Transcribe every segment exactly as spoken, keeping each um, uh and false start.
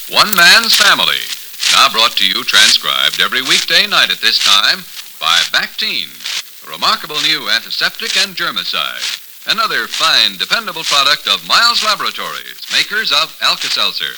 One Man's Family. Now brought to you, transcribed every weekday night at this time by Bactine, a remarkable new antiseptic and germicide. Another fine, dependable product of Miles Laboratories, makers of Alka-Seltzer.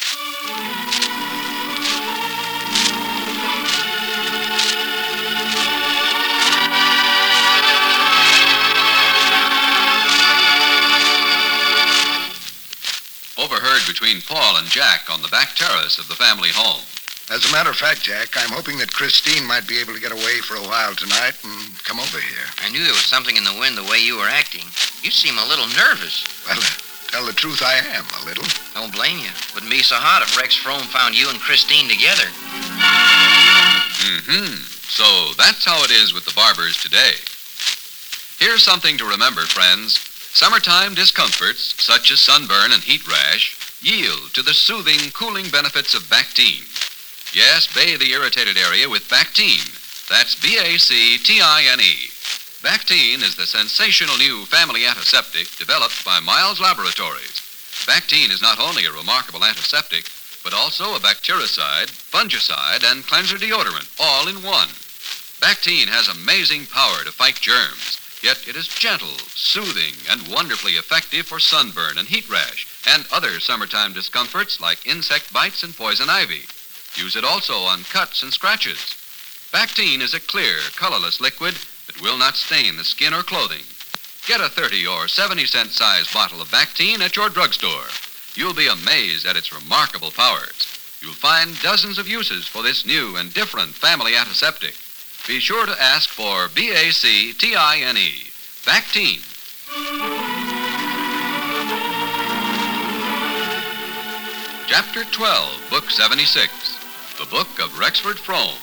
Overheard between Paul and Jack on the back terrace of the family home. As a matter of fact, Jack, I'm hoping that Christine might be able to get away for a while tonight and come over here. I knew there was something in the wind the way you were acting. You seem a little nervous. Well, to tell the truth, I am a little. Don't blame you. Wouldn't be so hot if Rex Frome found you and Christine together. Mm-hmm. So that's how it is with the barbers today. Here's something to remember, friends. Summertime discomforts, such as sunburn and heat rash, yield to the soothing, cooling benefits of Bactine. Yes, bathe the irritated area with Bactine. That's B A C T I N E. Bactine is the sensational new family antiseptic developed by Miles Laboratories. Bactine is not only a remarkable antiseptic, but also a bactericide, fungicide, and cleanser deodorant, all in one. Bactine has amazing power to fight germs, yet it is gentle, soothing, and wonderfully effective for sunburn and heat rash, and other summertime discomforts like insect bites and poison ivy. Use it also on cuts and scratches. Bactine is a clear, colorless liquid that will not stain the skin or clothing. Get a thirty or seventy cent size bottle of Bactine at your drugstore. You'll be amazed at its remarkable powers. You'll find dozens of uses for this new and different family antiseptic. Be sure to ask for B A C T I N E, Bactine. Chapter twelve, Book seventy-six. The Book of Rexford Frome.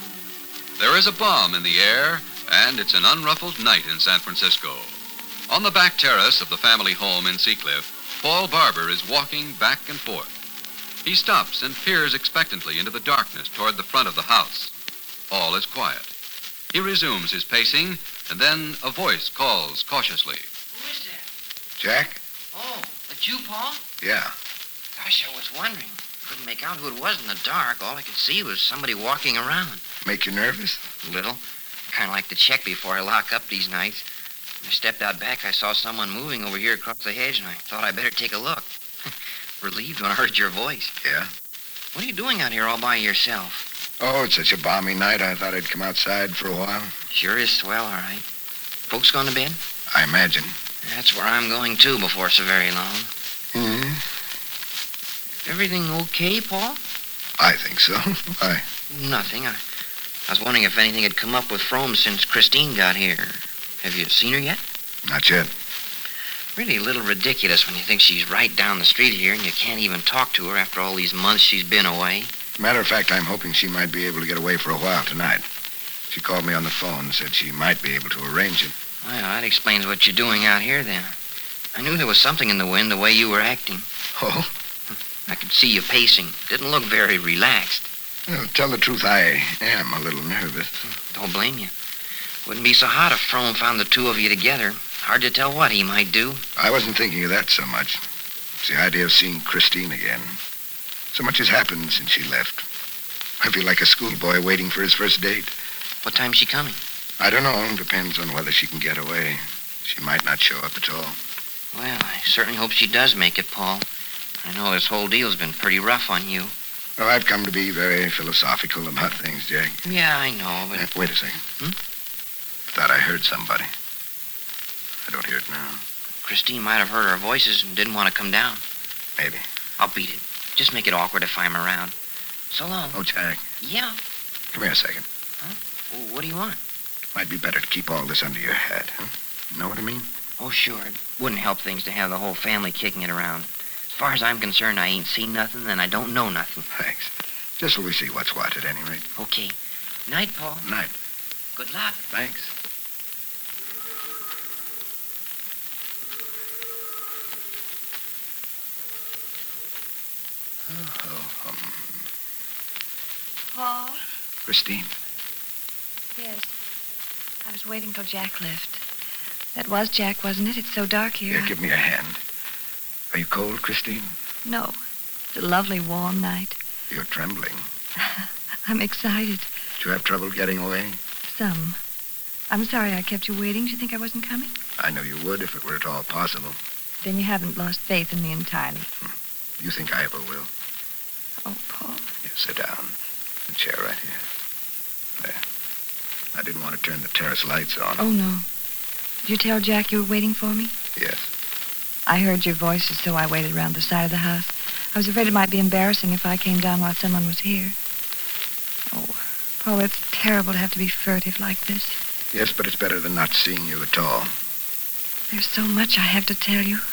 There is a bomb in the air, and it's an unruffled night in San Francisco. On the back terrace of the family home in Seacliff, Paul Barber is walking back and forth. He stops and peers expectantly into the darkness toward the front of the house. All is quiet. He resumes his pacing, and then a voice calls cautiously. Who is that? Jack? Oh, that you, Paul? Yeah. Gosh, I was wondering. Couldn't make out who it was in the dark. All I could see was somebody walking around. Make you nervous? A little. Kind of like to check before I lock up these nights. When I stepped out back, I saw someone moving over here across the hedge, and I thought I'd better take a look. Relieved when I heard your voice. Yeah? What are you doing out here all by yourself? Oh, it's such a balmy night, I thought I'd come outside for a while. Sure is swell, all right. Folks gone to bed? I imagine. That's where I'm going, too, before so very long. Hmm? Everything okay, Paul? I think so. Why? Nothing. I, I was wondering if anything had come up with Frome since Christine got here. Have you seen her yet? Not yet. Really a little ridiculous when you think she's right down the street here and you can't even talk to her after all these months she's been away. Matter of fact, I'm hoping she might be able to get away for a while tonight. She called me on the phone and said she might be able to arrange it. Well, that explains what you're doing out here, then. I knew there was something in the wind the way you were acting. Oh? I could see you pacing. Didn't look very relaxed. Well, tell the truth, I am a little nervous. Don't blame you. Wouldn't be so hot if Frome found the two of you together. Hard to tell what he might do. I wasn't thinking of that so much. It's the idea of seeing Christine again. So much has happened since she left. I feel like a schoolboy waiting for his first date. What time's she coming? I don't know. Depends on whether she can get away. She might not show up at all. Well, I certainly hope she does make it, Paul. I know this whole deal's been pretty rough on you. Oh, I've come to be very philosophical about things, Jack. Yeah, I know, but... Uh, wait a second. Hmm? Thought I heard somebody. I don't hear it now. Christine might have heard our voices and didn't want to come down. Maybe. I'll beat it. Just make it awkward if I'm around. So long. Oh, Jack. Yeah. Come here a second. Huh? What do you want? Might be better to keep all this under your hat, huh? Know what I mean? Oh, sure. It wouldn't help things to have the whole family kicking it around. As far as I'm concerned, I ain't seen nothing, and I don't know nothing. Thanks. Just so we see what's what, at any rate. Okay. Night, Paul. Night. Good luck. Thanks. Oh, oh, um... Paul? Christine. Yes. I was waiting till Jack left. That was Jack, wasn't it? It's so dark here. Here, I... give me a hand. Are you cold, Christine? No. It's a lovely warm night. You're trembling. I'm excited. Did you have trouble getting away? Some. I'm sorry I kept you waiting. Did you think I wasn't coming? I know you would if it were at all possible. Then you haven't lost faith in me entirely. You think I ever will? Oh, Paul. Here, sit down. The chair right here. There. I didn't want to turn the terrace lights on. Oh, no. Did you tell Jack you were waiting for me? Yes. I heard your voices, so I waited around the side of the house. I was afraid it might be embarrassing if I came down while someone was here. Oh, Paul, it's terrible to have to be furtive like this. Yes, but it's better than not seeing you at all. There's so much I have to tell you.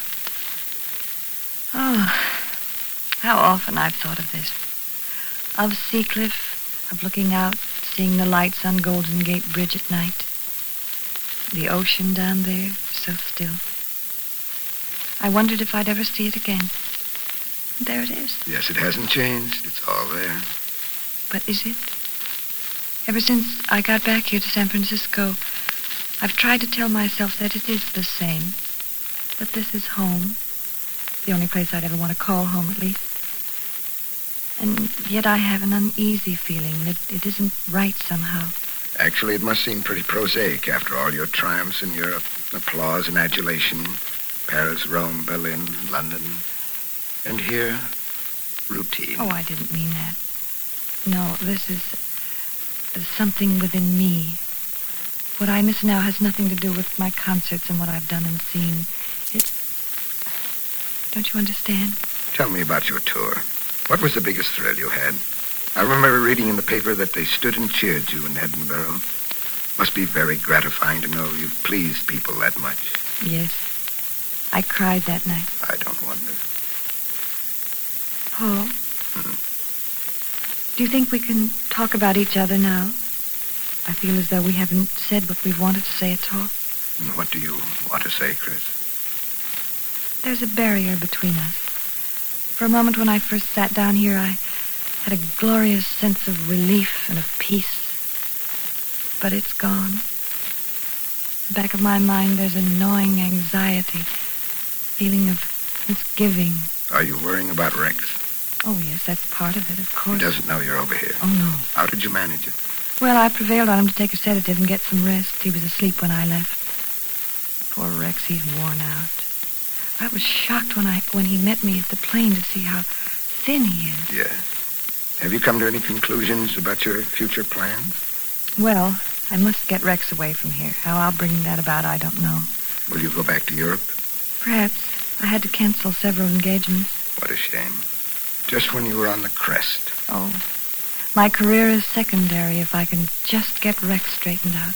Oh, how often I've thought of this. Of Seacliff, of looking out, seeing the lights on Golden Gate Bridge at night. The ocean down there, so still. I wondered if I'd ever see it again. There it is. Yes, it hasn't changed. It's all there. But is it? Ever since I got back here to San Francisco, I've tried to tell myself that it is the same. That this is home. The only place I'd ever want to call home, at least. And yet I have an uneasy feeling that it isn't right somehow. Actually, it must seem pretty prosaic after all your triumphs in Europe. Applause and adulation. Paris, Rome, Berlin, London. And here, routine. Oh, I didn't mean that. No, this is uh, something within me. What I miss now has nothing to do with my concerts and what I've done and seen. It... Don't you understand? Tell me about your tour. What was the biggest thrill you had? I remember reading in the paper that they stood and cheered you in Edinburgh. Must be very gratifying to know you've pleased people that much. Yes. I cried that night. I don't wonder. Paul? Hmm. Do you think we can talk about each other now? I feel as though we haven't said what we've wanted to say at all. And what do you want to say, Chris? There's a barrier between us. For a moment when I first sat down here, I had a glorious sense of relief and of peace. But it's gone. In the back of my mind, there's a gnawing anxiety, feeling of misgiving. Are you worrying about Rex? Oh, yes, that's part of it, of course. He doesn't know you're over here. Oh, no. How did you manage it? Well, I prevailed on him to take a sedative and get some rest. He was asleep when I left. Poor Rex, he's worn out. I was shocked when I when he met me at the plane to see how thin he is. Yes. Have you come to any conclusions about your future plans? Well, I must get Rex away from here. How I'll bring that about, I don't know. Will you go back to Europe? Perhaps. I had to cancel several engagements. What a shame. Just when you were on the crest. Oh, my career is secondary if I can just get Rex straightened out.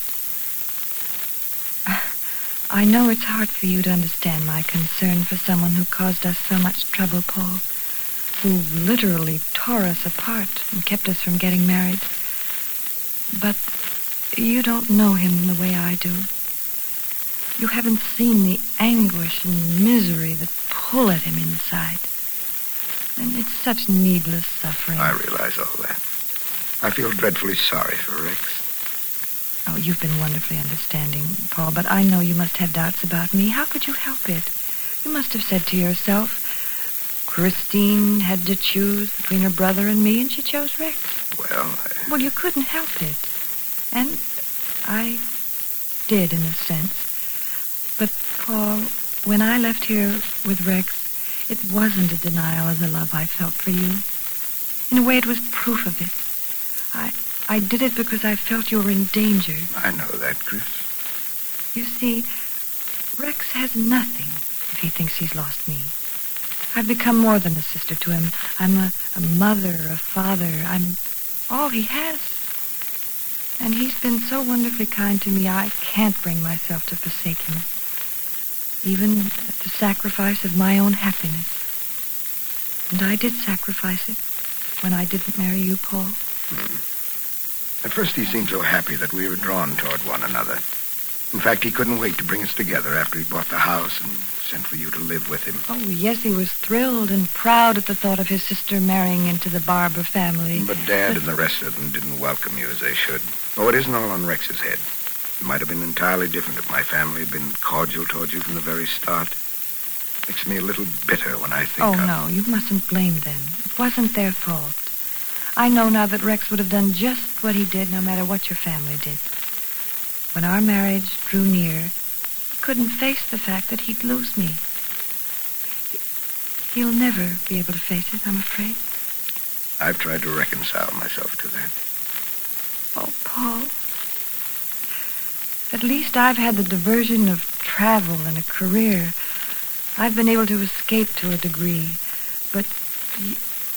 I know it's hard for you to understand my concern for someone who caused us so much trouble, Paul. Who literally tore us apart and kept us from getting married. But you don't know him the way I do. You haven't seen the anguish and misery that pull at him inside. And it's such needless suffering. I realize all that. I feel dreadfully sorry for Rex. Oh, you've been wonderfully understanding, Paul, but I know you must have doubts about me. How could you help it? You must have said to yourself, Christine had to choose between her brother and me, and she chose Rex. Well, I... Well, you couldn't help it. And I did, in a sense. But, Paul, when I left here with Rex, it wasn't a denial of the love I felt for you. In a way, it was proof of it. I... I did it because I felt you were in danger. I know that, Chris. You see, Rex has nothing if he thinks he's lost me. I've become more than a sister to him. I'm a, a mother, a father. I'm all he has. And he's been so wonderfully kind to me, I can't bring myself to forsake him. Even at the sacrifice of my own happiness. And I did sacrifice it when I didn't marry you, Paul. Hmm. At first, he seemed so happy that we were drawn toward one another. In fact, he couldn't wait to bring us together after he bought the house and sent for you to live with him. Oh, yes, he was thrilled and proud at the thought of his sister marrying into the Barber family. But Dad and the rest of them didn't welcome you as they should. Oh, it isn't all on Rex's head. It might have been entirely different if my family had been cordial toward you from the very start. Makes me a little bitter when I think Oh, of... no, you mustn't blame them. It wasn't their fault. I know now that Rex would have done just what he did no matter what your family did. When our marriage drew near, he couldn't face the fact that he'd lose me. He'll never be able to face it, I'm afraid. I've tried to reconcile myself to that. Oh, Paul. At least I've had the diversion of travel and a career. I've been able to escape to a degree. But you...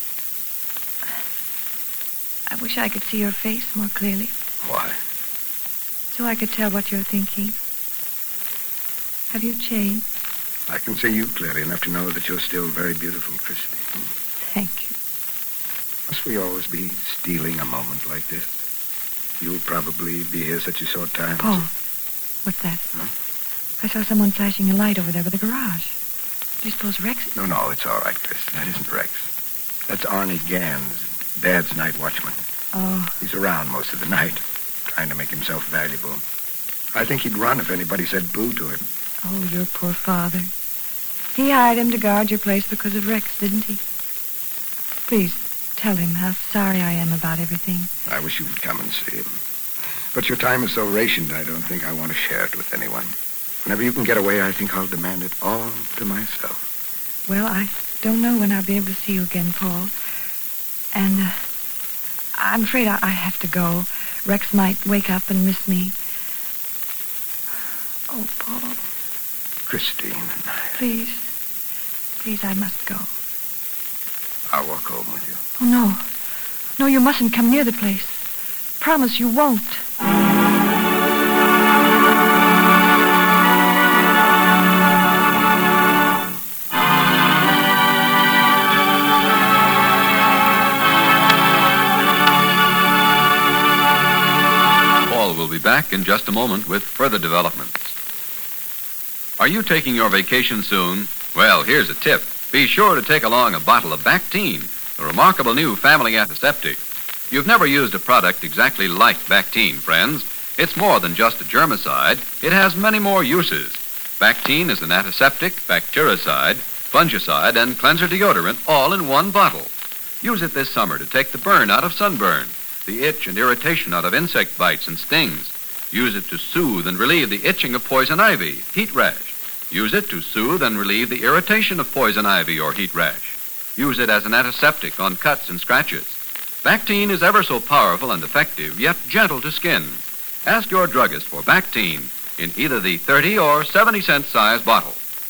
I wish I could see your face more clearly. Why? So I could tell what you're thinking. Have you changed? I can see you clearly enough to know that you're still very beautiful, Christine. Thank you. Must we always be stealing a moment like this? You'll probably be here such a short time. Paul, what's that? Huh? I saw someone flashing a light over there by the garage. Do you suppose Rex... No, no, it's all right, Chris. That isn't Rex. That's Arnie Gans, Dad's night watchman. Oh. He's around most of the night, trying to make himself valuable. I think he'd run if anybody said boo to him. Oh, your poor father. He hired him to guard your place because of Rex, didn't he? Please, tell him how sorry I am about everything. I wish you would come and see him. But your time is so rationed, I don't think I want to share it with anyone. Whenever you can get away, I think I'll demand it all to myself. Well, I don't know when I'll be able to see you again, Paul. And uh, I'm afraid I, I have to go. Rex might wake up and miss me. Oh, Paul. Christine. Please. Please, I must go. I'll walk home with you. Oh, no. No, you mustn't come near the place. Promise you won't. Paul will be back in just a moment with further developments. Are you taking your vacation soon? Well, here's a tip. Be sure to take along a bottle of Bactine, the remarkable new family antiseptic. You've never used a product exactly like Bactine, friends. It's more than just a germicide. It has many more uses. Bactine is an antiseptic, bactericide, fungicide, and cleanser deodorant all in one bottle. Use it this summer to take the burn out of sunburn, the itch and irritation out of insect bites and stings. Use it to soothe and relieve the itching of poison ivy, heat rash. Use it to soothe and relieve the irritation of poison ivy or heat rash. Use it as an antiseptic on cuts and scratches. Bactine is ever so powerful and effective, yet gentle to skin. Ask your druggist for Bactine in either the thirty or seventy cent size bottle.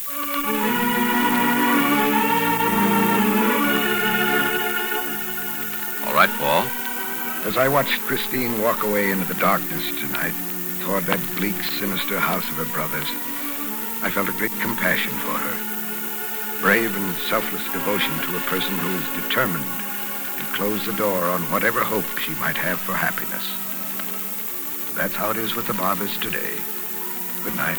All right, Paul. As I watched Christine walk away into the darkness tonight, toward that bleak, sinister house of her brother's, I felt a great compassion for her. Brave and selfless devotion to a person who is determined to close the door on whatever hope she might have for happiness. That's how it is with the Barbers today. Good night.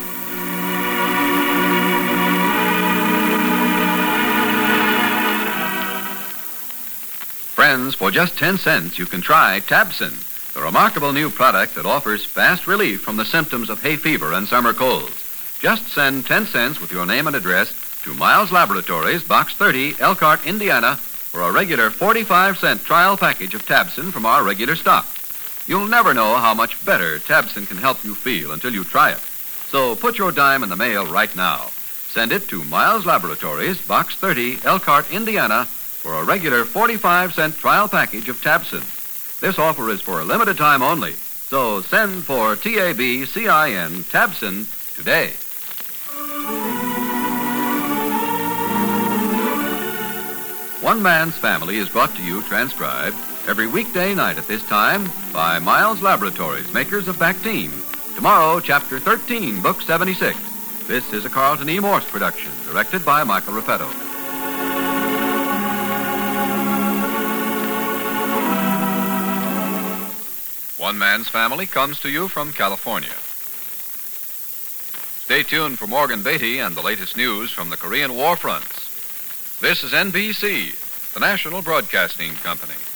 Friends, for just ten cents, you can try Tabsin, the remarkable new product that offers fast relief from the symptoms of hay fever and summer colds. Just send ten cents with your name and address to Miles Laboratories, Box thirty, Elkhart, Indiana, for a regular forty-five cent trial package of Tabsin from our regular stock. You'll never know how much better Tabsin can help you feel until you try it. So put your dime in the mail right now. Send it to Miles Laboratories, Box thirty, Elkhart, Indiana, for a regular forty-five cent trial package of Tabsin. This offer is for a limited time only, so send for T A B C I N, Tabsin, today. One Man's Family is brought to you, transcribed, every weekday night at this time by Miles Laboratories, makers of Bactine. Tomorrow, Chapter thirteen, Book seventy-six. This is a Carlton E. Morse production, directed by Michael Raffetto. One Man's Family comes to you from California. Stay tuned for Morgan Beatty and the latest news from the Korean war fronts. This is N B C, the National Broadcasting Company.